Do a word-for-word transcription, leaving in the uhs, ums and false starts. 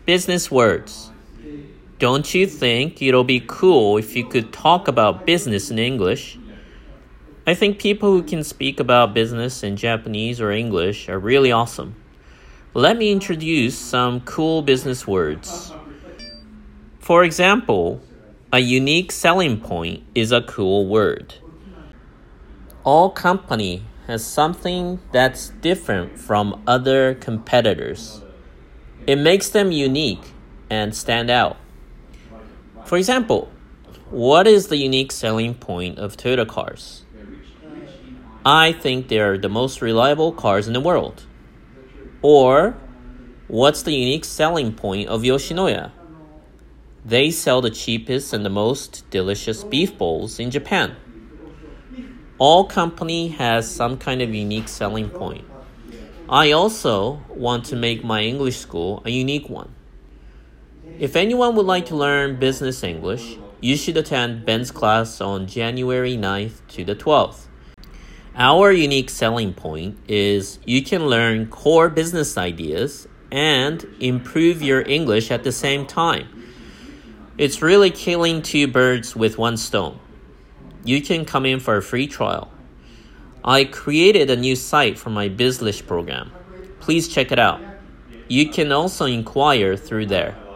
Business words. Don't you think it'll be cool if you could talk about business in English? I think people who can speak about business in Japanese or English are really awesome. Let me introduce some cool business words. For example, a unique selling point is a cool word. All company has something that's different from other competitors. It makes them unique and stand out. For example, what is the unique selling point of Toyota cars? I think they are the most reliable cars in the world. Or, what's the unique selling point of Yoshinoya? They sell the cheapest and the most delicious beef bowls in Japan. All company has some kind of unique selling point. I also want to make my English school a unique one. If anyone would like to learn business English, you should attend Ben's class on January ninth to the twelfth. Our unique selling point is you can learn core business ideas and improve your English at the same time. It's really killing two birds with one stone. You can come in for a free trial. I created a new site for my Bizlish program. Please check it out. You can also inquire through there.